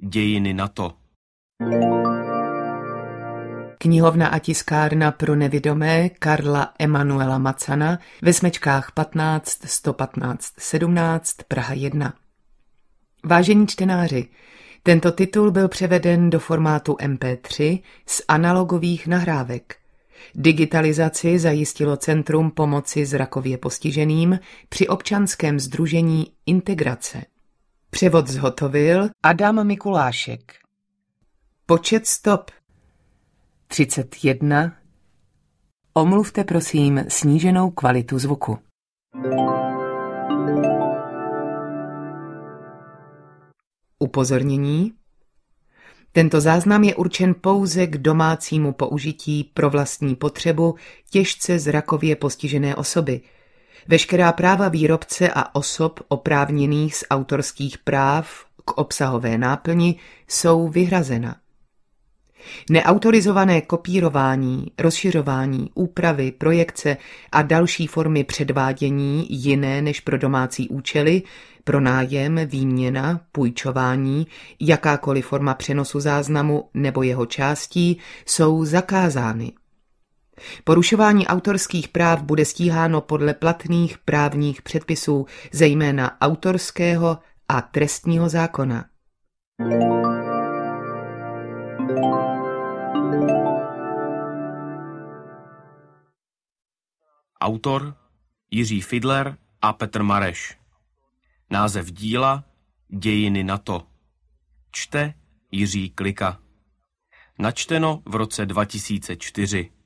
Dějiny NATO. Knihovna a tiskárna pro nevidomé Karla Emanuela Macana ve Smečkách 15 115 17 Praha 1. Vážení čtenáři, tento titul byl převeden do formátu MP3 z analogových nahrávek. Digitalizaci zajistilo Centrum pomoci zrakově postiženým při občanském sdružení Integrace. Převod zhotovil Adam Mikulášek. Počet stop 31. Omluvte prosím sníženou kvalitu zvuku. Upozornění. Tento záznam je určen pouze k domácímu použití pro vlastní potřebu těžce zrakově postižené osoby. Veškerá práva výrobce a osob oprávněných z autorských práv k obsahové náplni jsou vyhrazena. Neautorizované kopírování, rozšiřování, úpravy, projekce a další formy předvádění jiné než pro domácí účely, pronájem, výměna, půjčování, jakákoliv forma přenosu záznamu nebo jeho částí jsou zakázány. Porušování autorských práv bude stíháno podle platných právních předpisů, zejména autorského a trestního zákona. Autor Jiří Fidler a Petr Mareš. Název díla Dějiny NATO. Čte Jiří Klika. Načteno v roce 2004.